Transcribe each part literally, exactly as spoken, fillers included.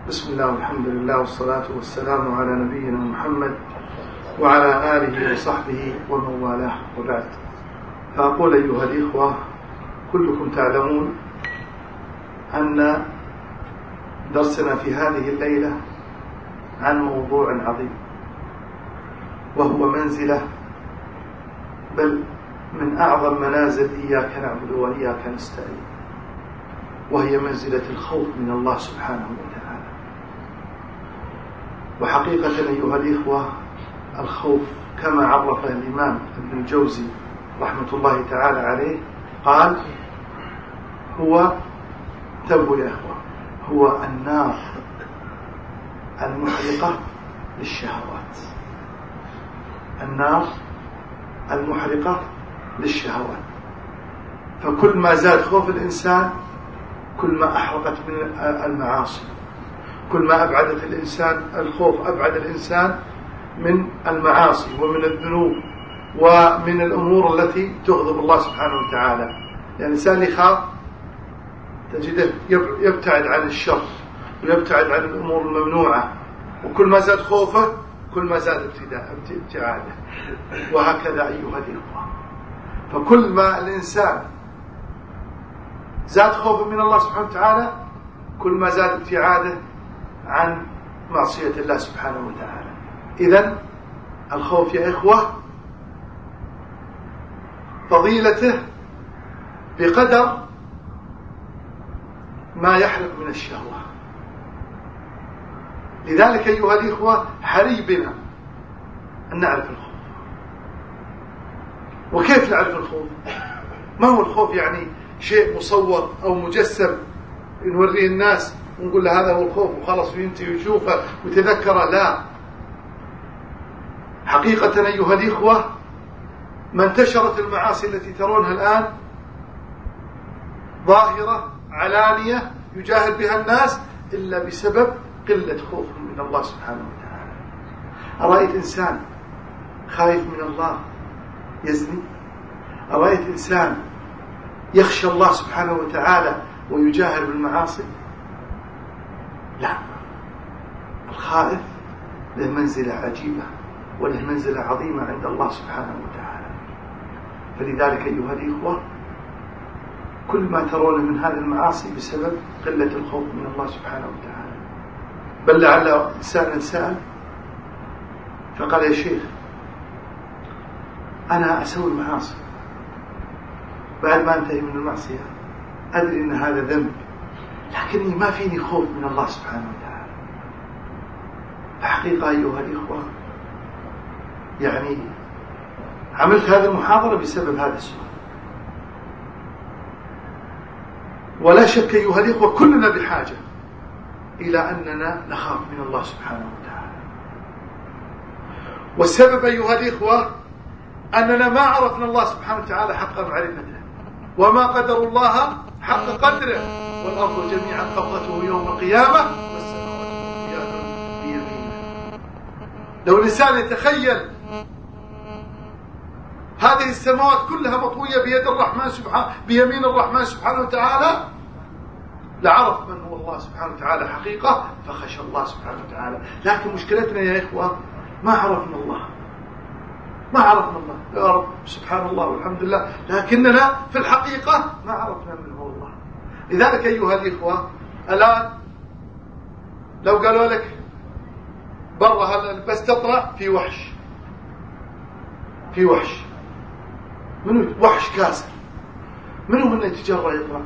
بسم الله والحمد لله والصلاة والسلام على نبينا محمد وعلى آله وصحبه ومن والاه، وبعد. فأقول أيها الإخوة، كلكم تعلمون أن درسنا في هذه الليلة عن موضوع عظيم، وهو منزلة بل من أعظم منازل إياك نعبد وإياك نستعين، وهي منزلة الخوف من الله سبحانه وتعالى. وحقيقة أيها الإخوة، الخوف كما عرف الإمام ابن الجوزي رحمة الله تعالى عليه قال: هو تبوا يا إخوة هو النار المحرقة للشهوات. النار المحرقة للشهوات. فكل ما زاد خوف الإنسان كل ما أحرقت من المعاصي، كل ما أبعدت الإنسان الخوف أبعد الإنسان من المعاصي ومن الذنوب ومن الأمور التي تغضب الله سبحانه وتعالى. يعني الإنسان يخاف تجده يبتعد عن الشر ويبتعد عن الأمور الممنوعة، وكل ما زاد خوفه كل ما زاد ابتعاده، وهكذا أيها الإخوة. فكل ما الإنسان زاد خوفه من الله سبحانه وتعالى كل ما زاد ابتعاده عن معصية الله سبحانه وتعالى. إذن الخوف يا إخوة فضيلته بقدر ما يحرق من الشهوة. لذلك أيها الإخوة حري بنا أن نعرف الخوف. وكيف نعرف الخوف؟ ما هو الخوف؟ يعني شيء مصور أو مجسم نوريه الناس ونقول له هذا هو الخوف وخلص وينتهي ويشوفه ويتذكره؟ لا. حقيقة أيها الإخوة، ما انتشرت المعاصي التي ترونها الآن ظاهرة علانية يجاهد بها الناس إلا بسبب قلة خوفهم من الله سبحانه وتعالى. أرأيت إنسان خايف من الله يزني؟ أرأيت إنسان يخشى الله سبحانه وتعالى ويجاهر بالمعاصي؟ لا. الخائف له منزلة عجيبة وله منزلة عظيمة عند الله سبحانه وتعالى. فلذلك أيها الإخوة، كل ما ترون من هذه المعاصي بسبب قلة الخوف من الله سبحانه وتعالى. بل لعل إنسانا سأل فقال: يا شيخ، أنا أسوي المعاصي، بعد ما انتهي من المعصية أدري أن هذا ذنب، لكني ما فيني خوف من الله سبحانه وتعالى. فحقيقة أيها الإخوة، يعني عملت هذه المحاضرة بسبب هذا السؤال. ولا شك أيها الإخوة كلنا بحاجة إلى أننا نخاف من الله سبحانه وتعالى. والسبب أيها الإخوة أننا ما عرفنا الله سبحانه وتعالى حق معرفته، وما قدر الله حق قدره، والأرض جميعا قبضته يوم القيامة والسماوات مطويات بيمينه. لو الإنسان يتخيل هذه السماوات كلها مطوية بيد الرحمن سبحانه بيمين الرحمن سبحانه وتعالى لعرف من هو الله سبحانه وتعالى حقيقة فخشى الله سبحانه وتعالى. لكن مشكلتنا يا إخوة ما عرفنا الله، ما عرفنا الله. يا رب سبحان الله والحمد لله، لكننا في الحقيقة ما عرفنا من هو الله. لذلك أيها الإخوة، الآن لو قالوا لك برا بس تطلع في وحش في وحش منو وحش كاسر، منو من يتجرأ يطلع؟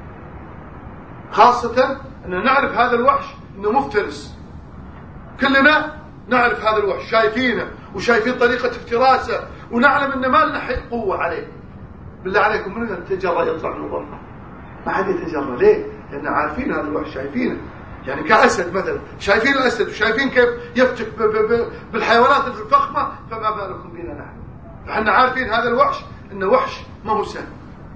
خاصة أن نعرف هذا الوحش أنه مفترس. كلنا نعرف هذا الوحش، شايفينه وشايفين طريقة افتراسه، ونعلم أن ما لنا قوة عليه. بالله عليكم منو يتجرأ يطلع من برا؟ ما حد يتجرأ. ليه؟ لأن عارفين هذا الوحش، شايفينه. يعني كأسد مثلا، شايفين الأسد وشايفين كيف يفتك بالحيوانات الفخمة، فما بالكم بنا نحن؟ فحنا عارفين هذا الوحش إنه وحش ما هو سهل.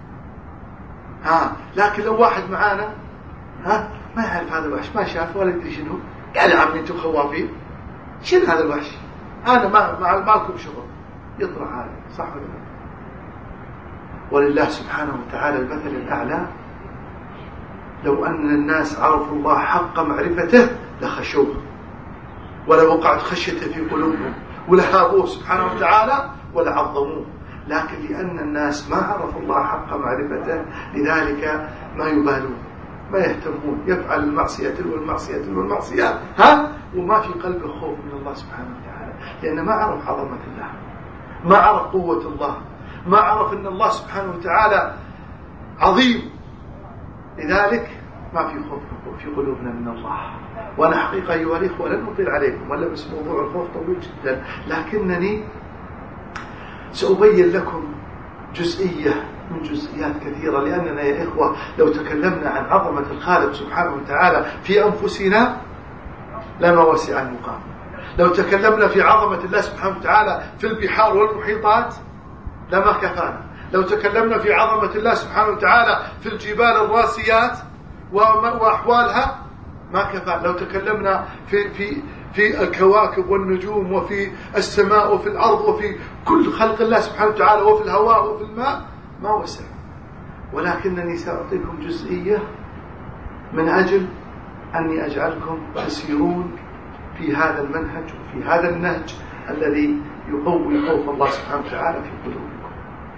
ها لكن لو واحد معانا ها ما يعرف هذا الوحش، ما شاف ولا يدري شنو، قال: يا عمي انتم خوافين، شنو هذا الوحش؟ أنا ما مع مالكم شغل، يطلع هذا. صح ولا لا؟ ولله سبحانه وتعالى المثل الأعلى. لو أن الناس عرفوا الله حق معرفته لخشوه ولوقعت خشية في قلوبهم ولهابوه سبحانه وتعالى ولعظموه، لكن لأن الناس ما عرفوا الله حق معرفته لذلك ما يبالون ما يهتمون، يفعل المعصية تلو المعصية تلو المعصية ها وما في قلبه خوف من الله سبحانه وتعالى، لأنه ما عرف عظمة الله، ما عرف قوة الله، ما عرف أن الله سبحانه وتعالى عظيم، لذلك ما في خوف في قلوبنا من الله. وأنا حقيقة أيها الإخوة لن أطيل عليكم ولا بس موضوع الخوف طويل جدا، لكنني سأبين لكم جزئية من جزئيات كثيرة، لأننا يا إخوة لو تكلمنا عن عظمة الخالق سبحانه وتعالى في أنفسنا لما وسع المقام، لو تكلمنا في عظمة الله سبحانه وتعالى في البحار والمحيطات لما كفانا، لو تكلمنا في عظمة الله سبحانه وتعالى في الجبال الراسيات وأحوالها ما كفانا، لو تكلمنا في في في الكواكب والنجوم وفي السماء وفي الأرض وفي كل خلق الله سبحانه وتعالى وفي الهواء وفي الماء ما وسع. ولكنني سأعطيكم جزئية من أجل أني أجعلكم تسيرون في هذا المنهج وفي هذا النهج الذي يقوي خوف الله سبحانه وتعالى في قلوبكم.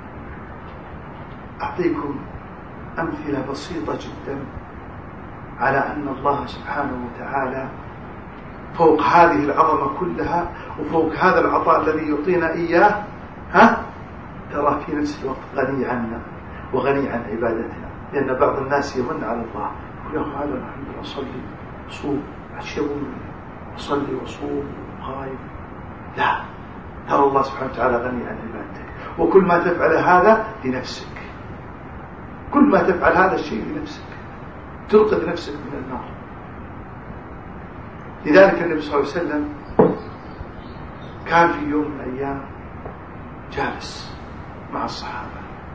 أعطيكم أمثلة بسيطة جدا على أن الله سبحانه وتعالى فوق هذه العظمة كلها وفوق هذا العطاء الذي يعطينا إياه ها ترى في نفس الوقت غني عنا وغني عن عبادتنا، لأن بعض الناس يمن على الله يقول يا أخي هذا الحمد لله أصلي صوم عشيون أصلي وصوم وقايم، لا، ترى الله سبحانه وتعالى غني عن عبادتك، وكل ما تفعل هذا لنفسك، كل ما تفعل هذا الشيء لنفسك، تلقط نفسك من النار. لذلك النبي صلى الله عليه وسلم كان في يوم من الأيام جالس مع الصحابة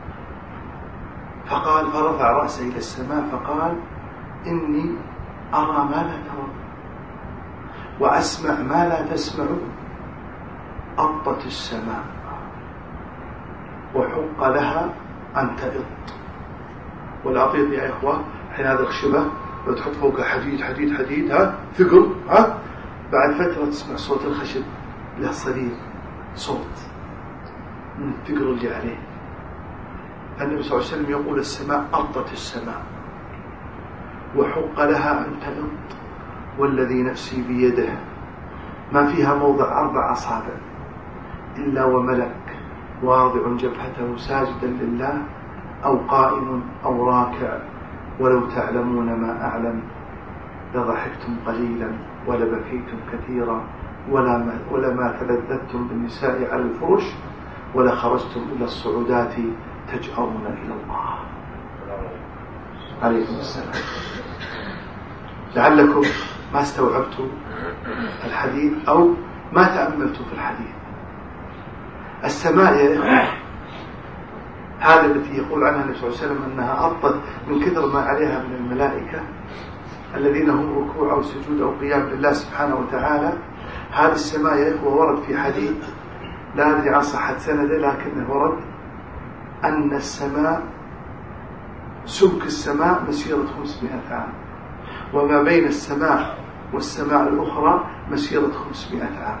فقال فرفع رأسه إلى السماء فقال إني أرى ما لا ترون وأسمع ما لا تسمعون، أطت السماء وحق لها أن تئط. والعطيط يا إخوة حين هذا الخشبة لو تحط فوقها حديد حديد حديد ها ثقل ها بعد فترة تسمع صوت الخشب له صرير صوت من الثقل اللي عليه. النبي صلى الله عليه وسلم يقول السماء أطت السماء وحق لها أن تئط والذي نفسي بيده ما فيها موضع أربع أصابع إلا وملك واضع جبهته ساجدا لله أو قائم أو راكع، ولو تعلمون ما أعلم لضحكتم قليلا ولبكيتم كثيرا ولا ولما تلذذتم بالنساء على الفرش ولخرجتم إلى الصعودات تجأرون إلى الله. عليكم السلام. لعلكم ما استوعبتوا الحديث أو ما تأملتوا في الحديث. السماء يا إخوة هذا التي يقول عنها النبي صلى الله عليه وسلم أنها أطت من كثر ما عليها من الملائكة الذين هم ركوع أو سجود أو قيام لله سبحانه وتعالى. هذه السماء يا إخوة ورد في حديث لا أدري عن صحة سنده لكنه ورد أن السماء سمك السماء مسيرة خمسمائة عام، وما بين السماء والسماء الأخرى مسيرة خمسمائة عام.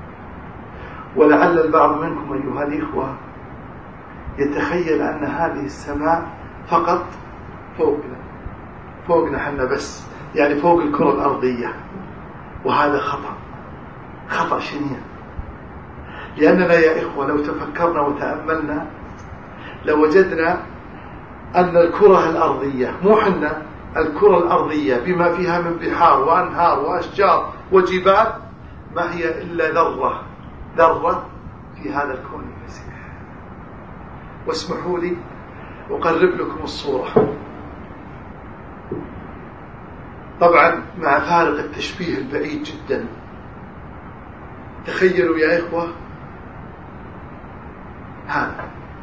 ولعل البعض منكم أيها الإخوة يتخيل أن هذه السماء فقط فوقنا فوقنا حنا بس، يعني فوق الكرة الأرضية، وهذا خطأ خطأ شنيع. لأننا يا إخوة لو تفكرنا وتأملنا لوجدنا أن الكرة الأرضية مو حنا الكرة الأرضية بما فيها من بحار وأنهار وأشجار وجبال ما هي إلا ذرة ذرة في هذا الكون الفسيح. واسمحوا لي أقرب لكم الصورة، طبعا مع فارق التشبيه البعيد جدا. تخيلوا يا إخوة هذا،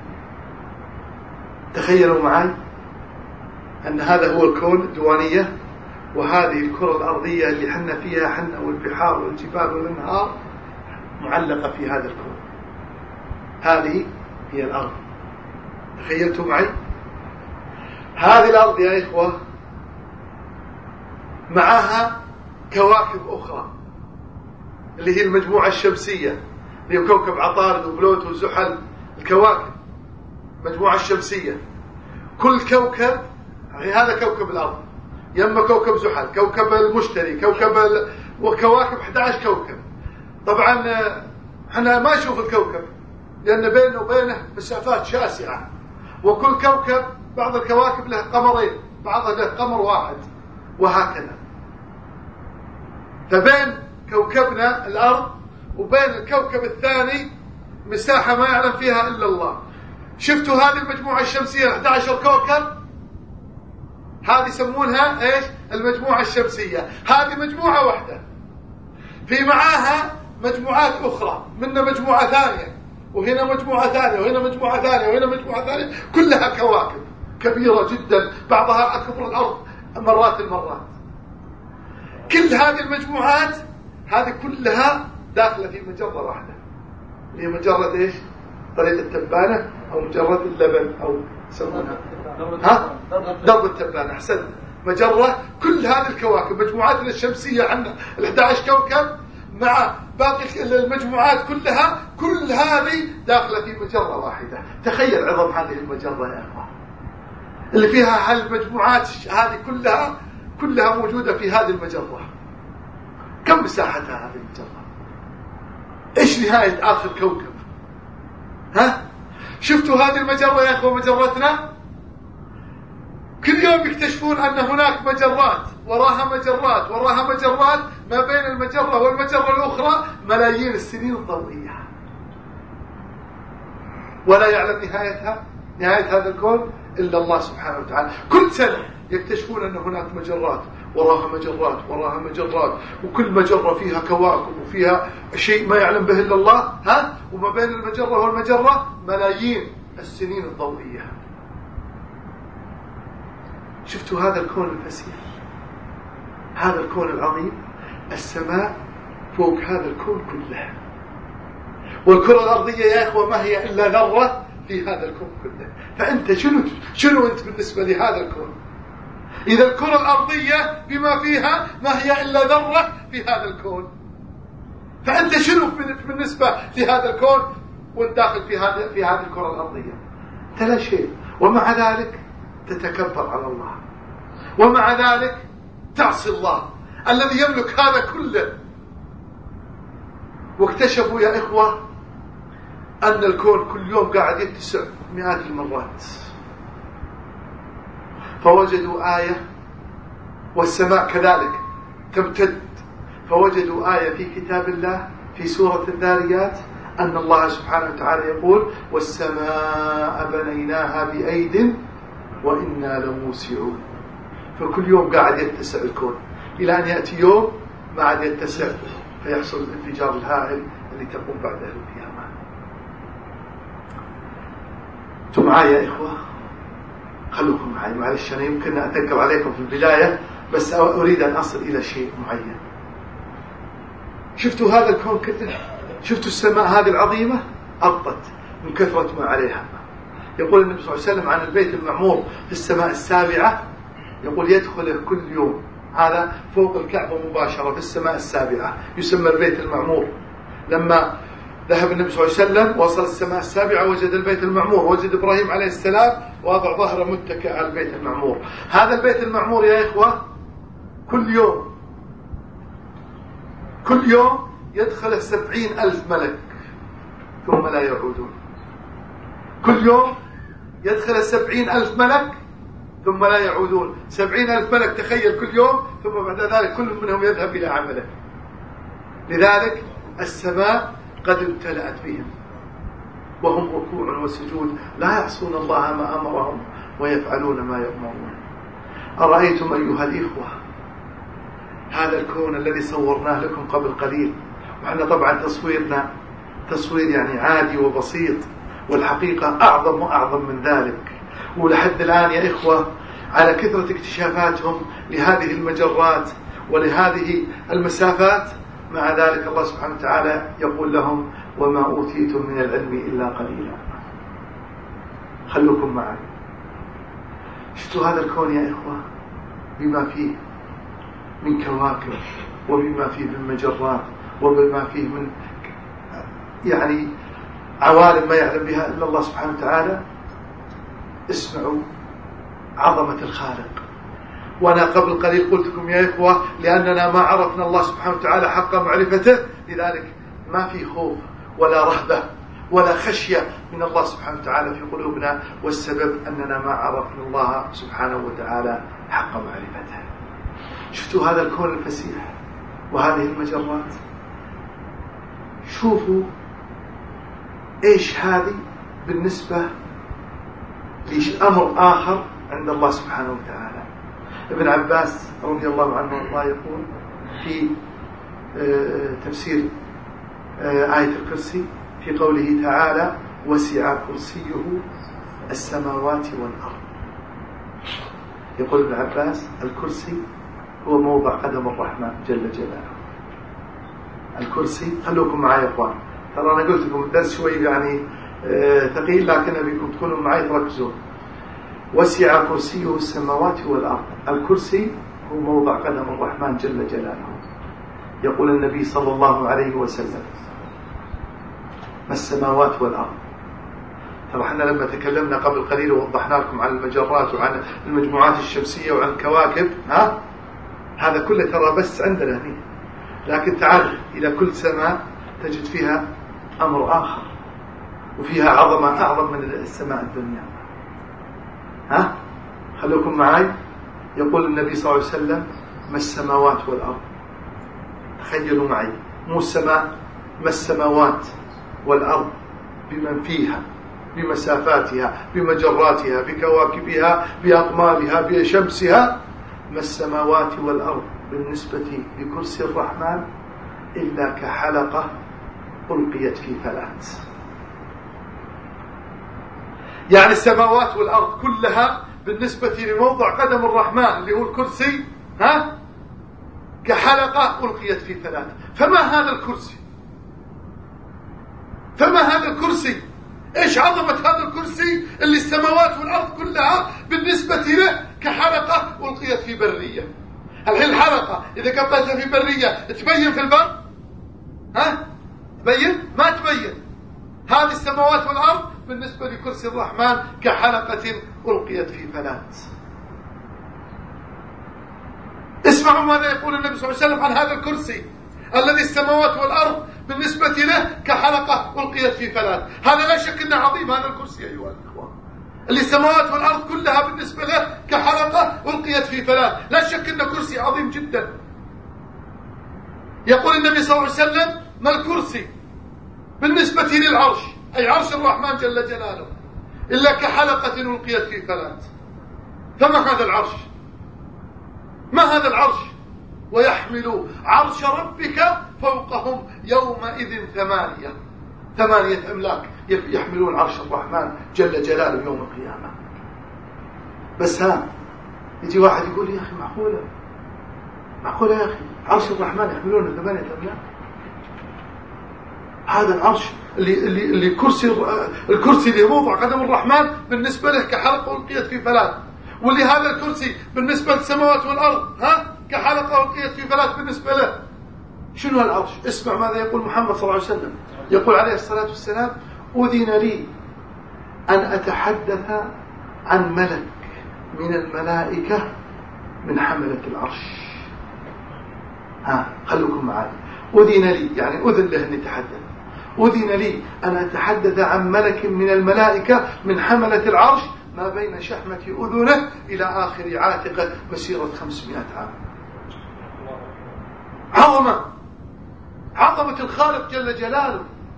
تخيلوا معي أن هذا هو الكون الديوانية، وهذه الكرة الأرضية اللي حنا فيها حنا والبحار والجبال والأنهار معلقة في هذا الكون. هذه هي الأرض. تخيلتوا معي هذه الأرض يا إخوة معها كواكب أخرى اللي هي المجموعة الشمسية، اللي هي كوكب عطارد وبلوت وزحل، الكواكب المجموعة الشمسية. كل كوكب، هذا كوكب الأرض، يما كوكب زحل، كوكب المشتري، كوكب ال... وكواكب أحد عشر كوكب. طبعا احنا ما نشوف الكوكب لأن بينه وبينه مسافات شاسعة، وكل كوكب بعض الكواكب له قمرين، بعضها له قمر واحد، وهكذا. فبين كوكبنا الأرض وبين الكوكب الثاني مساحة ما يعلم فيها إلا الله. شفتوا هذه المجموعة الشمسية أحد عشر كوكب، هذه يسمونها ايش؟ المجموعة الشمسية. هذه مجموعة واحدة، في معاها مجموعات أخرى، منا مجموعة ثانية، وهنا مجموعة ثانية، وهنا مجموعة ثانية، وهنا مجموعة ثانية، كلها كواكب كبيرة جدا، بعضها أكبر الأرض مرات المرات. كل هذه المجموعات هذه كلها داخلة في مجرة واحدة، هي مجرة ايش؟ طريق التبانة أو مجرة اللبن أو يسمونها ها؟ درب التبانة. أحسنت. مجرة كل هذه الكواكب، مجموعاتنا الشمسية عندنا ال أحد عشر كوكب مع باقي المجموعات كلها، كل هذه داخلة في مجرة واحدة. تخيل عظم هذه المجرة يا أخوان، اللي فيها هالمجموعات هذه كلها كلها موجودة في هذه المجرة. كم مساحتها هذه المجرة؟ إيش نهاية آخر كوكب؟ ها؟ شفتوا هذه المجرة يا أخوة، مجرتنا كل يوم يكتشفون أن هناك مجرات وراها مجرات وراها مجرات، ما بين المجرة والمجرة الأخرى ملايين السنين الضوئية، ولا يعلم نهايتها، نهاية هذا الكون إلا الله سبحانه وتعالى. كل سنة يكتشفون أن هناك مجرات وراها مجرات وراها مجرات، وكل مجرة فيها كواكب وفيها شيء ما يعلم به إلا الله. ها؟ وما بين المجرة والمجرة ملايين السنين الضوئية. شفتوا هذا الكون الفسيح، هذا الكون العظيم، السماء فوق هذا الكون كله، والكرة الأرضية يا إخوة ما هي إلا ذرة في هذا الكون كله. فأنت شنو شنو أنت بالنسبة لهذا الكون؟ إذا الكرة الأرضية بما فيها ما هي إلا ذرة في هذا الكون، فأنت شنو بالنسبة لهذا الكون وانت داخل في هذه في هذه الكرة الأرضية؟ أنت لا شيء، ومع ذلك تتكبر على الله، ومع ذلك تعصي الله الذي يملك هذا كله. واكتشفوا يا إخوة أن الكون كل يوم قاعد يتسع مئات المرات، فوجدوا آية، والسماء كذلك تمتد، فوجدوا آية في كتاب الله في سورة الذاريات أن الله سبحانه وتعالى يقول: والسماء بنيناها بأيد وإنا لموسعون. فكل يوم قاعد يتسع الكون إلى أن يأتي يوم ما عاد يتسع، فيحصل الانفجار الهائل اللي تقوم بعده القيامة. انتم معي يا إخوة؟ خلوكم معي، معلش أنا يمكن أتذكر عليكم في البداية، بس أريد أن أصل إلى شيء معين. شفتوا هذا الكون كله؟ شفتوا السماء هذه العظيمة؟ أغطت من كثرة ما عليها. يقول النبي صلى الله عليه وسلم عن البيت المعمور في السماء السابعة، يقول يدخله كل يوم، هذا فوق الكعبة مباشرة في السماء السابعة، يسمى البيت المعمور. لما ذهب النبي صلى الله عليه وسلم وصل السماء السابعة وجد البيت المعمور، وجد إبراهيم عليه السلام واضع ظهره متكئ على البيت المعمور. هذا البيت المعمور يا إخوة كل يوم كل يوم يدخل سبعين ألف ملك ثم لا يعودون. كل يوم يدخل سبعين ألف ملك ثم لا يعودون. سبعين ألف ملك، تخيل، كل يوم، ثم بعد ذلك كل منهم يذهب إلى عمله. لذلك السماء قد امتلأت بهم وهم ركوع وسجود لا يعصون الله ما أمرهم ويفعلون ما يؤمرون. أرأيتم أيها الإخوة هذا الكون الذي صورناه لكم قبل قليل، وإحنا طبعا تصويرنا تصوير يعني عادي وبسيط، والحقيقة أعظم وأعظم من ذلك. ولحد الآن يا إخوة على كثرة اكتشافاتهم لهذه المجرات ولهذه المسافات، مع ذلك الله سبحانه وتعالى يقول لهم: وما أوتيتم من العلم إلا قليلا. خلوكم معي. شفتوا هذا الكون يا إخوة بما فيه من كواكب وبما فيه من مجرات وبما فيه من يعني عوالم ما يعلم بها إلا الله سبحانه وتعالى. اسمعوا عظمة الخالق. وأنا قبل قليل قلت لكم يا إخوة لأننا ما عرفنا الله سبحانه وتعالى حق معرفته، لذلك ما في خوف ولا رهبة ولا خشية من الله سبحانه وتعالى في قلوبنا، والسبب أننا ما عرفنا الله سبحانه وتعالى حق معرفته. شفتوا هذا الكون الفسيح وهذه المجرات، شوفوا إيش هذه بالنسبة لأمر آخر عند الله سبحانه وتعالى. ابن عباس رضي الله عنه الله يقول في تفسير آية الكرسي في قوله تعالى وسع كرسيه السماوات والأرض. يقول ابن عباس الكرسي هو موضع قدم الرحمن جل جلاله. الكرسي، خلوكم معي يا اخوان، ترى انا قلت لكم الدرس شوي يعني ثقيل، لكن ابيكم تكونوا معي تركزون. وسع كرسيه السماوات والأرض. الكرسي هو موضع قدم الرحمن جل جلاله. يقول النبي صلى الله عليه وسلم ما السماوات والأرض. طبعا احنا لما تكلمنا قبل قليل ووضحنا لكم عن المجرات وعن المجموعات الشمسية وعن الكواكب، ها هذا كله ترى بس عندنا هنا، لكن تعال إلى كل سماء تجد فيها أمر آخر وفيها عظمة أعظم من السماء الدنيا. ها خلوكم معي. يقول النبي صلى الله عليه وسلم ما السماوات والأرض. تخيلوا معي، مو السماء، ما السماوات والأرض بمن فيها، بمسافاتها، بمجراتها، بكواكبها، بأقمارها، بشمسها. ما السماوات والأرض بالنسبة لكرسي الرحمن إلا كحلقة ألقيت في فلات. يعني السماوات والأرض كلها بالنسبة لموضع قدم الرحمن اللي هو الكرسي، ها كحلقة ألقيت في فلات. فما هذا الكرسي؟ فما هذا الكرسي؟ إيش عظمة هذا الكرسي اللي السماوات والأرض كلها بالنسبة له كحلقة ألقيت في برية. الحين الحلقة إذا قبلتها في برية تبين في البر؟ ها تبين؟ ما تبين. هذه السماوات والأرض بالنسبة لكرسي الرحمن كحلقة ألقيت في فلات. اسمعوا ماذا يقول النبي صلى الله عليه وسلم عن هذا الكرسي الذي السماوات والأرض بالنسبة له كحلقة ألقيت في فلات. هذا لا شك أنه عظيم هذا الكرسي أيها الإخوة، اللي السماوات والأرض كلها بالنسبة له كحلقة ألقيت في فلات. لا شك أنه كرسي عظيم جدا. يقول النبي صلى الله عليه وسلم ما الكرسي بالنسبة للعرش، أي عرش الرحمن جل جلاله، إلا كحلقة ألقيت في فلات. فما هذا العرش؟ ما هذا العرش؟ ويحمل عرش ربك فوقهم يومئذ ثمانية ثمانية أملاك يحملون عرش الرحمن جل جلاله يوم القيامة. بس ها يجي واحد يقول يا أخي معقولة معقولة يا أخي عرش الرحمن يحملون ثمانية أملاك؟ هذا العرش اللي اللي اللي كرسي الكرسي اللي موضع قدم الرحمن بالنسبة له كحلقة ألقيت في فلات، واللي هذا الكرسي بالنسبة للسماوات والأرض ها كحلقة ألقيت في فلات بالنسبة له. شنو العرش؟ اسمع ماذا يقول محمد صلى الله عليه وسلم. يقول عليه الصلاة والسلام أذن لي أن أتحدث عن ملك من الملائكة من حملة العرش. ها خلوكم معي. أذن لي يعني أذن له أن يتحدث. أذن لي أن أتحدث عن ملك من الملائكة من حملة العرش ما بين شحمة أذنه إلى آخر عاتقه مسيرة خمسمائة عام. عظمة عظمة الخالق جل جلاله،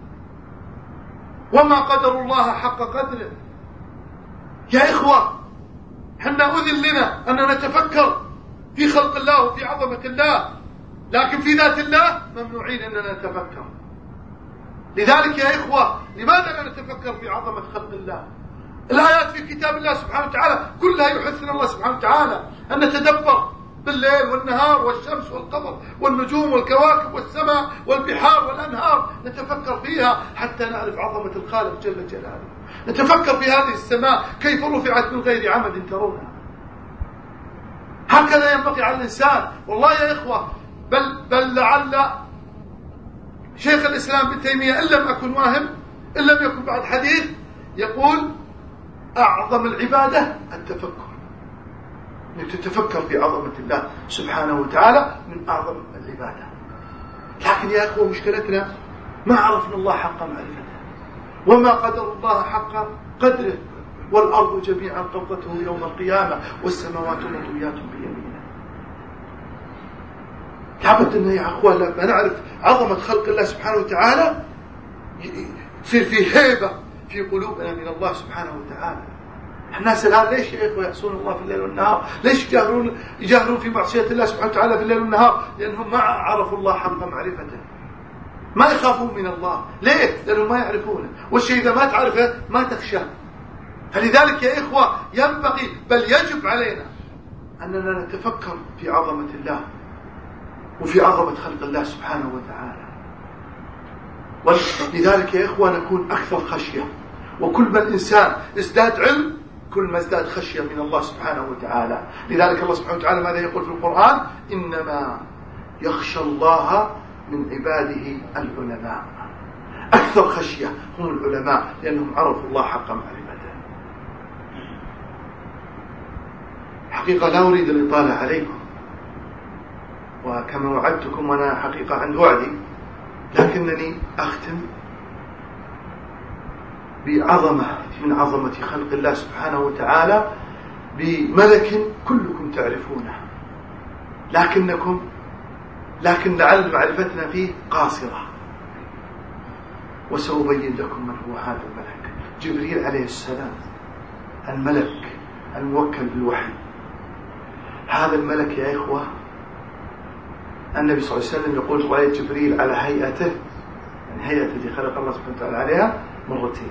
وما قدر الله حق قدره. يا إخوة حنا أذن لنا أن نتفكر في خلق الله وفي عظمة الله، لكن في ذات الله ممنوعين أننا نتفكر. لذلك يا إخوة لماذا لا نتفكر في عظمة خلق الله؟ الآيات في كتاب الله سبحانه وتعالى كلها يحثنا الله سبحانه وتعالى أن نتدبر بالليل والنهار والشمس والقمر والنجوم والكواكب والسماء والبحار والأنهار، نتفكر فيها حتى نعرف عظمة الخالق جل جلاله. نتفكر في هذه السماء كيف رفعت من غير عمد ترونها. هكذا ينبغي على الإنسان. والله يا إخوة بل, بل لعل شيخ الإسلام ابن تيمية إن لم أكن واهم، إن لم يكن بعد حديث، يقول أعظم العبادة التفكر، أنك تتفكر في عظمة الله سبحانه وتعالى من أعظم العبادة. لكن يا أخوة مشكلتنا ما عرفنا الله حق معرفته، وما قدر الله حق قدره، والأرض جميعا قبضته يوم القيامة والسماوات مطويات بيمينه. لابد أن يا أخوة لما نعرف عظمة خلق الله سبحانه وتعالى يصير في هيبة في قلوبنا من الله سبحانه وتعالى. الناس الآن ليش يا إخوة يعصون الله في الليل والنهار؟ ليش يجاهرون يجاهرون في معصية الله سبحانه وتعالى في الليل والنهار؟ لأنهم ما عرفوا الله حق معرفته، ما يخافون من الله. ليه؟ لأنهم ما يعرفونه، والشيء إذا ما تعرفه ما تخشاه. فلذلك يا إخوة ينبغي بل يجب علينا أننا نتفكر في عظمة الله وفي عظمة خلق الله سبحانه وتعالى. ولذلك يا إخوة نكون أكثر خشية، وكل ما الإنسان ازداد علم كل ما ازداد خشية من الله سبحانه وتعالى. لذلك الله سبحانه وتعالى ماذا يقول في القرآن؟ إنما يخشى الله من عباده العلماء. أكثر خشية هم العلماء، لأنهم عرفوا الله حق معرفته. حقيقة لا أريد الإطالة عليكم، وكما وعدتكم وأنا حقيقة عند وعدي، لكنني أختم بعظمة من عظمة خلق الله سبحانه وتعالى بملك كلكم تعرفونه، لكنكم لكن لعل معرفتنا فيه قاصرة. وسأبين لكم من هو هذا الملك. جبريل عليه السلام، الملك الموكل بالوحي. هذا الملك يا إخوة النبي صلى الله عليه وسلم يقول رأيت جبريل على هيئته، يعني هيئة التي خلق الله سبحانه وتعالى عليها مرتين،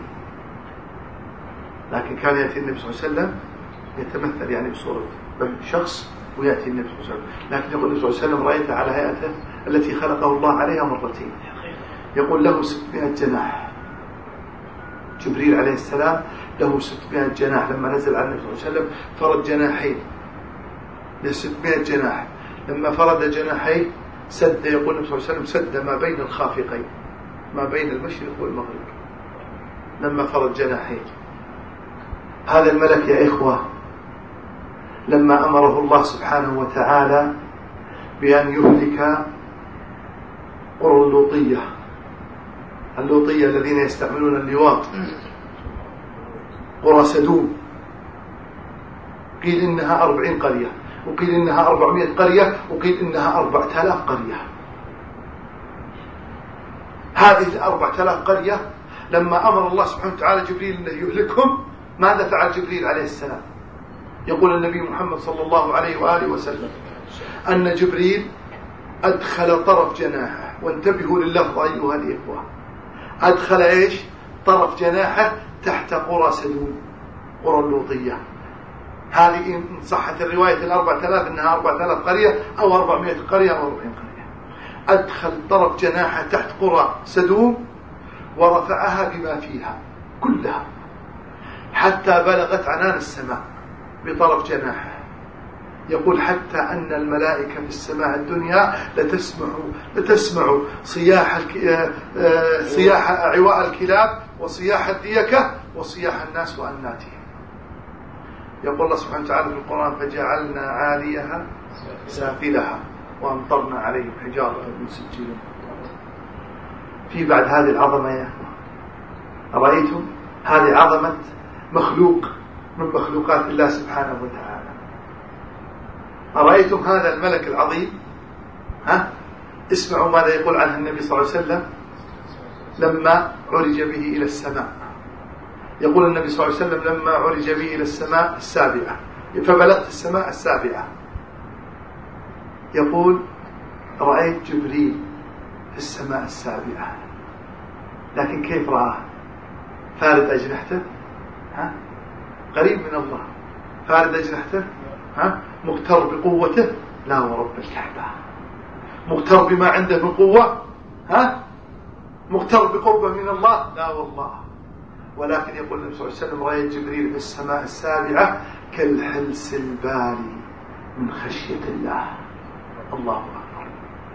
لكن كان يأتي النبي صلى الله عليه وسلم يتمثل يعني بصورة شخص ويأتي النبي صلى الله عليه وسلم، لكن يقول النبي صلى الله عليه وسلم رأيت على هيئته التي خلقه الله عليها مرتين. يقول له ستمائة جناح. جبريل عليه السلام له ستمائة جناح. لما نزل على النبي صلى الله عليه وسلم فرد جناحين لستمائة جناح. لما فرد جناحين سد، يقول النبي صلى الله عليه وسلم سد ما بين الخافقين، ما بين المشرق والمغرب، لما فرد جناحين. هذا الملك يا إخوة لما أمره الله سبحانه وتعالى بأن يهلك قرى اللوطية، اللوطية الذين يستعملون اللواط، قرى سدوم، قيل إنها أربعين قرية، وقيل إنها أربعمائة قرية، وقيل إنها أربعة آلاف قرية. هذه الأربعة آلاف قرية لما أمر الله سبحانه وتعالى جبريل أنه يهلكهم، ماذا فعل جبريل عليه السلام؟ يقول النبي محمد صلى الله عليه وآله وسلم أن جبريل أدخل طرف جناحه، وانتبهوا لللفظ أيها الإخوة، أدخل إيش؟ طرف جناحه تحت قرى سدوم، قرى اللوطية. هذه إن صحت الرواية الأربعة آلاف إنها أربعة آلاف قرية أو أربعمائة قرية أو أربعين قرية. أدخل طرف جناحه تحت قرى سدوم ورفعها بما فيها كلها حتى بلغت عنان السماء بطرف جناحه. يقول حتى أن الملائكة في السماء الدنيا لتسمع لتسمع صياح صياح عواء الكلاب وصياح الديكة وصياح الناس وأناتهم. يقول الله سبحانه وتعالى في القرآن فجعلنا عاليها سافلها وأمطرنا عليهم حجارة من سجيل. في بعد هذه العظمة يا أرأيتم؟ هذه عظمة مخلوق من مخلوقات الله سبحانه وتعالى. أرأيتم هذا الملك العظيم؟ ها؟ اسمعوا ماذا يقول عنه النبي صلى الله عليه وسلم لما عرج به إلى السماء. يقول النبي صلى الله عليه وسلم لما عرج به إلى السماء السابعة، فبلغت السماء السابعة، يقول رأيت جبريل في السماء السابعة، لكن كيف رآه؟ فارد أجنحته، ها؟ قريب من الله، فارد أجنحته، ها؟ مغتر بقوته، لا ورب الكعبة، مغتر بما عنده من قوة، ها؟ مغتر بقربه من الله، لا والله. ولكن يقول النبي صلى الله عليه وسلم رأيت جبريل في السماء السابعة كالحلس الباري من خشية الله. الله أكبر.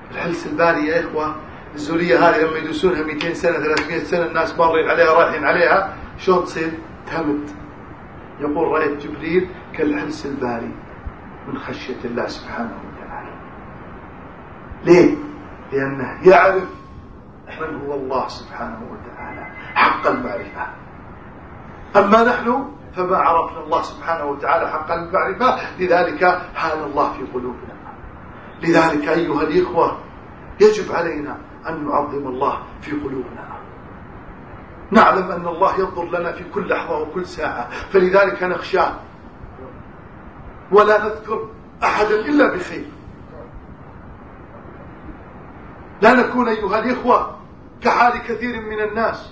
الحلس الباري يا إخوة، الزورية هذه لما يدوسونها مئتين سنة ثلاثمئة سنة الناس مارين عليها رايحين عليها، شلون تصير؟ تهمد. يقول رأيت جبريل كالحلس الباري من خشية الله سبحانه وتعالى. ليه؟ لأنه يعرف من هو الله سبحانه وتعالى حق المعرفة. أما نحن فما عرفنا الله سبحانه وتعالى حق المعرفة، لذلك حال الله في قلوبنا. لذلك أيها الإخوة يجب علينا أن نعظم الله في قلوبنا. نعلم أن الله ينظر لنا في كل لحظة وكل ساعة، فلذلك نخشاه ولا نذكر أحدا إلا بخير. لا نكون أيها الإخوة كحال كثير من الناس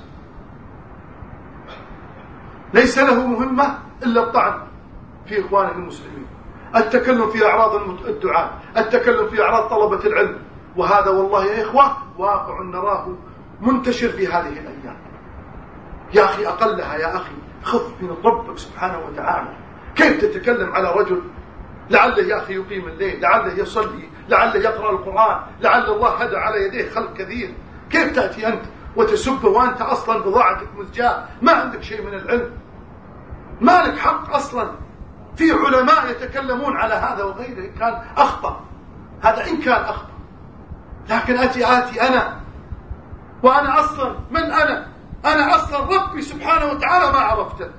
ليس له مهمة إلا الطعن في إخوانه المسلمين، التكلم في أعراض الدعاء، التكلم في أعراض طلبة العلم. وهذا والله يا إخوة واقع نراه منتشر في هذه الأيام. يا أخي أقلها يا أخي خف من ربك سبحانه وتعالى. كيف تتكلم على رجل لعله يا أخي يقيم الليل، لعله يصلي، لعله يقرأ القرآن، لعل الله هدى على يديه خلق كثير؟ كيف تأتي أنت وتسبه وأنت أصلا بضاعتك مزجاة، ما عندك شيء من العلم، ما لك حق أصلا؟ في علماء يتكلمون على هذا وغيره إن كان أخطأ، هذا إن كان أخطأ، لكن أتي آتي أنا وأنا أصلا من أنا؟ أنا أصلا ربي سبحانه وتعالى ما عرفته،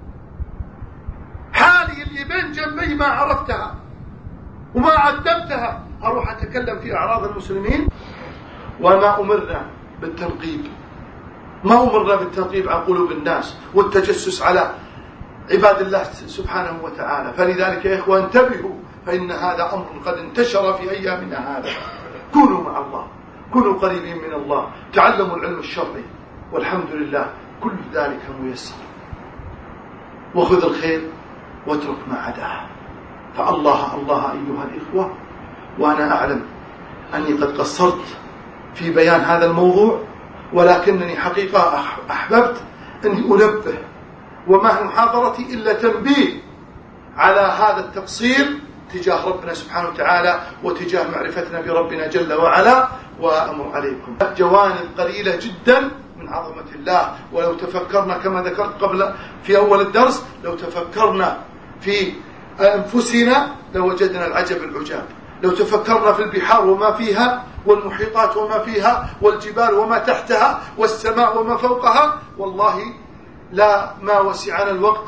حالي اللي بين جنبي ما عرفتها وما عدمتها، أروح أتكلم في أعراض المسلمين؟ وما أمرنا بالتنقيب، ما أمرنا بالتنقيب عن قلوب الناس والتجسس على عباد الله سبحانه وتعالى. فلذلك يا إخوة انتبهوا، فإن هذا أمر قد انتشر في أيامنا هذا. كونوا مع الله، كونوا قريبين من الله، تعلموا العلم الشرعي، والحمد لله كل ذلك ميسر. وخذ الخير واترك ما عداه. فالله الله أيها الإخوة، وأنا أعلم أني قد قصرت في بيان هذا الموضوع، ولكنني حقيقة أحببت أني أنبه، وما محاضرتي إلا تنبيه على هذا التقصير تجاه ربنا سبحانه وتعالى وتجاه معرفتنا بربنا جل وعلا. وأمر عليكم جوانب قليلة جدا من عظمة الله، ولو تفكرنا كما ذكرت قبل في أول الدرس، لو تفكرنا في أنفسنا لوجدنا العجب العجاب. لو تفكرنا في البحار وما فيها، والمحيطات وما فيها، والجبال وما تحتها، والسماء وما فوقها، والله لا ما وسعنا الوقت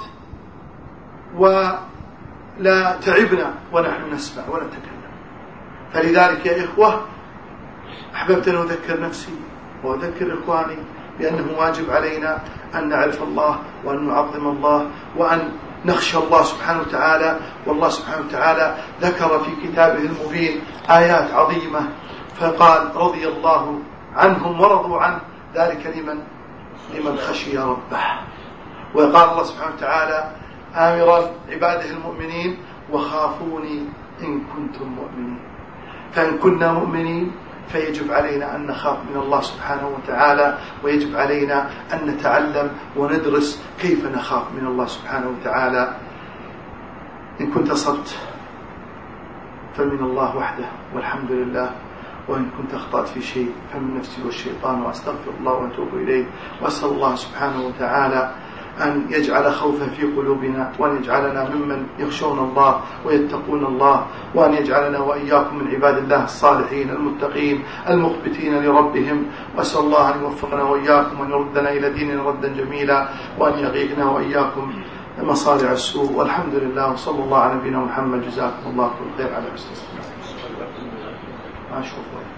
ولا تعبنا ونحن نسمع ونتكلم. فلذلك يا إخوة أحببت أن أذكر نفسي وأذكر إخواني بأنه واجب علينا أن نعرف الله وأن نعظم الله وأن نخشى الله سبحانه وتعالى. والله سبحانه وتعالى ذكر في كتابه المبين آيات عظيمة، فقال رضي الله عنهم ورضوا عنه، ذلك لمن لمن خشي ربه. وقال الله سبحانه وتعالى آمرا عباده المؤمنين وخافوني إن كنتم مؤمنين. فإن كنا مؤمنين فيجب علينا أن نخاف من الله سبحانه وتعالى، ويجب علينا أن نتعلم وندرس كيف نخاف من الله سبحانه وتعالى. إن كنت صبت فمن الله وحده والحمد لله، وإن كنت أخطأت في شيء فمن نفسي والشيطان، وأستغفر الله وأتوب إليه. وأسأل الله سبحانه وتعالى أن يجعل خوفه في قلوبنا، وأن يجعلنا ممن يخشون الله ويتقون الله، وأن يجعلنا وإياكم من عباد الله الصالحين المتقين المخبتين لربهم. وأسأل الله أن يوفقنا وإياكم وأن يردنا إلى ديننا ردا جميلا، وأن يغيثنا وإياكم مصارع السوء. والحمد لله، وصلى الله على نبينا محمد. جزاكم الله كل خير على الاستماع. ما أشوف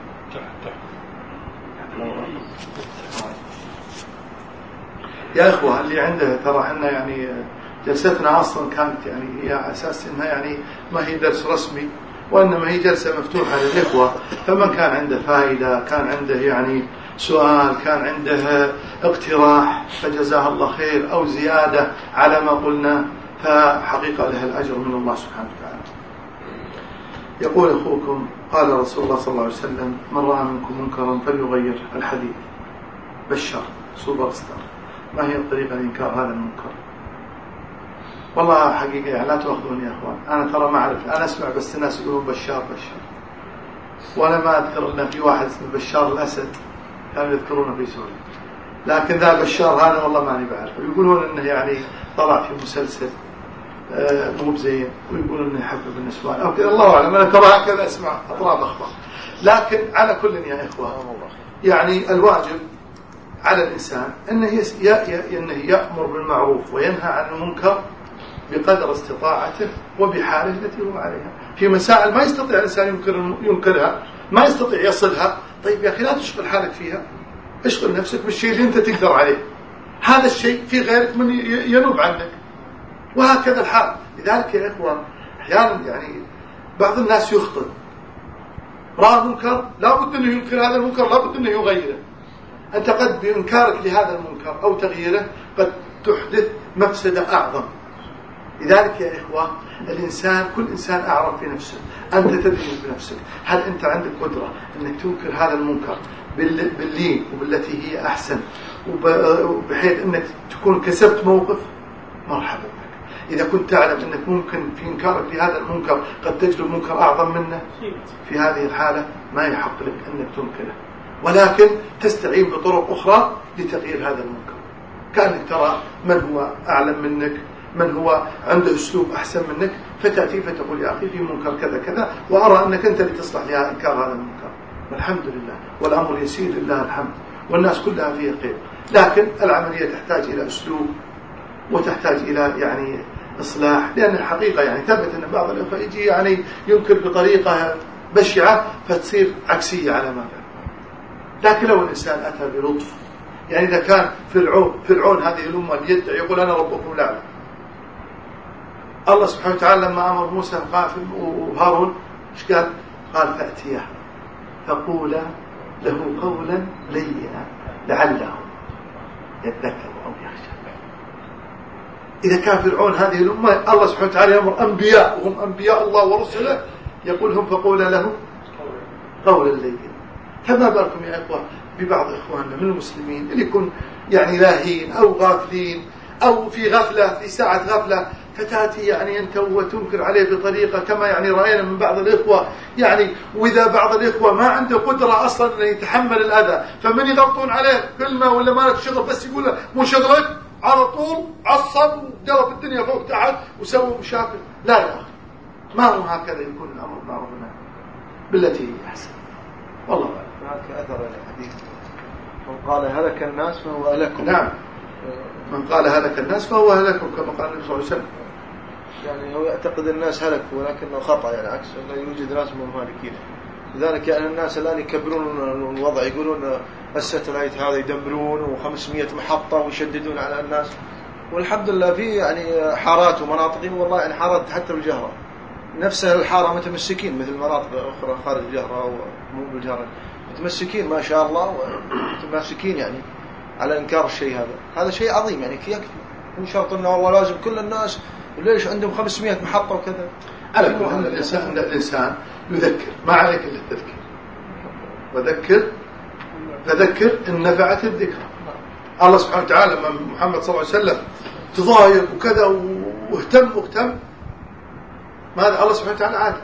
يا إخوة اللي عنده، ترى احنا يعني جلستنا أصلا كانت يعني هي أساس إنها يعني ما هي درس رسمي، وإنما هي جلسة مفتوحة للإخوة. فمن كان عنده فائدة، كان عنده يعني سؤال، كان عنده اقتراح، فجزاه الله خير، أو زيادة على ما قلنا، فحقيقة لها الأجر من الله سبحانه وتعالى. يقول أخوكم قال رسول الله صلى الله عليه وسلم: من رأى منكم منكرا فليغير. الحديث بشر سوبر ستار. ما هي الطريقة لإنكار هذا المنكر؟ والله حقيقة يعني لا تأخذوني يا أخوان، أنا ترى ما أعرف، أنا أسمع بس الناس يقولون بشار بشار. وأنا ما أذكر أن في واحد اسمه بشار الأسد كانوا يذكرونه في سوريا، لكن ذا بشار هذا والله ماني بعرفه. يقولون أنه يعني طلع في مسلسل مو بزين، ويقولون أنه يحبب النسوان أو كذا، الله أعلم. أنا ترى هكذا أسمع أطراف أخبار. لكن على كل يا إخوة، يعني الواجب على الإنسان أنه, يس... ي... ي... أنه يأمر بالمعروف وينهى عن المنكر بقدر استطاعته وبحاله التي هو عليها. في مسائل ما يستطيع الإنسان ينكر... ينكرها، ما يستطيع يصلها، طيب يا أخي لا تشغل حالك فيها، اشغل نفسك بالشيء اللي أنت تقدر عليه. هذا الشيء في غيرك من ينوب عنك، وهكذا الحال. لذلك يا إخوة أحيانا يعني بعض الناس يخطئ، رأى منكر لا بد أنه ينكر هذا المنكر، لا بد أنه يغيره. أنت قد بإنكارك لهذا المنكر أو تغييره قد تحدث مفسدة أعظم. لذلك يا إخوة الإنسان، كل إنسان أعرف في نفسه. أنت تدري بنفسك هل أنت عندك قدرة أنك تنكر هذا المنكر باللين وبالتي هي أحسن، وبحيث أنك تكون كسبت موقف؟ مرحبا بك. إذا كنت تعلم أنك ممكن في إنكارك لهذا المنكر قد تجلب منكر أعظم منه، في هذه الحالة ما يحق لك أنك تنكره، ولكن تستعين بطرق أخرى لتغيير هذا المنكر. كأنك ترى من هو أعلم منك، من هو عنده أسلوب أحسن منك، فتأتي فتقول يا أخي في منكر كذا كذا، وأرى أنك أنت اللي تصلح لإنكار هذا المنكر، والحمد لله، والأمر يسير لله الحمد، والناس كلها فيها خير. لكن العملية تحتاج إلى أسلوب وتحتاج إلى يعني إصلاح، لأن الحقيقة يعني ثبت أن بعض الأخوة يجي يعني ينكر بطريقة بشعة فتصير عكسية على ما كان. لكن لو الإنسان أتى بلطف، يعني إذا كان فرعون فرعون هذه الأمة يدعي يقول أنا ربكم الأعلى، الله سبحانه وتعالى لما أمر موسى وهارون إيش قال؟ قال فأتياه فقولا له قولا لينا لعله يتذكر أو يخشى. إذا كان فرعون هذه الأمة الله سبحانه وتعالى يأمر أنبياء وهم أنبياء الله ورسله يقول هم فقولا له قولا لينا، فما بالكم يا إخوة ببعض إخواننا من المسلمين اللي يكون يعني لاهين أو غافلين أو في غفلة، في ساعة غفلة، فتاتي يعني أنت وتنكر عليه بطريقة كما يعني رأينا من بعض الإخوة يعني. وإذا بعض الإخوة ما عنده قدرة أصلا أن يتحمل الأذى، فمن يغطون عليه كلمة ولا ما لك شغل بس يقول له مو شغلك، على طول عصب وجرب الدنيا فوق تحت وسووا مشاكل. لا يا أخي، ما هو هكذا يكون الأمر معروف بالتي هي أحسن. والله هناك أثر الحديث من قال هلك الناس فهو أهلكم. نعم، من قال هلك الناس فهو أهلكم كما قال النبي صلى الله عليه وسلم. يعني هو يعتقد الناس هلكوا ولكنه خطأ، يعني عكس لا يوجد ناس مهلكين. لذلك يعني الناس الآن يكبرون الوضع، يقولون الستلايت هذا يدمرون وخمسمائة محطة ويشددون على الناس، والحمد لله في يعني حارات ومناطق والله يعني حارات حتى بالجهرة نفسها الحارة متمسكين، مثل مناطق أخرى خارج الجهرة أو مو بالجهرة متمسكين ما شاء الله، متمسكين يعني على إنكار الشيء هذا. هذا شيء عظيم يعني يكفي، مو شرط إنه والله لازم كل الناس ليش عندهم خمسمائة محطة وكذا. على كل حال الإنسان الإنسان يذكر، ما عليك إلا التذكير، وذكر فذكر إن نفعت الذكر. الله سبحانه وتعالى لما محمد صلى الله عليه وسلم تضايق وكذا واهتم واهتم، ماذا الله سبحانه وتعالى عاد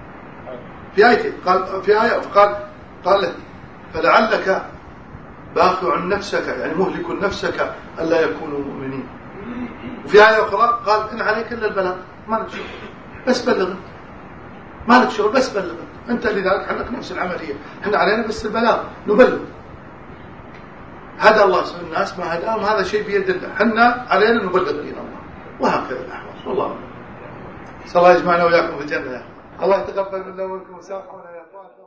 في آية قال في آية قال قال له فلعلك باخع نفسك، يعني مهلك نفسك ألا يكونوا مؤمنين. وفي آية أخرى قال إن عليك إلا البلاغ، ما لك شغل بس بلغ، ما لك شغل بس بلغ أنت، لذلك عندك نفس العملية، إحنا علينا بس البلاغ نبلغ. هدى الله الناس ما هداهم، هذا شيء بيد الله، إحنا علينا نبلغ دين الله، وهكذا الأحوال. والله صلى الله يجمعنا وياكم في الجنة. الله يتقبل منا ومنكم وسامحونا يا أخوان.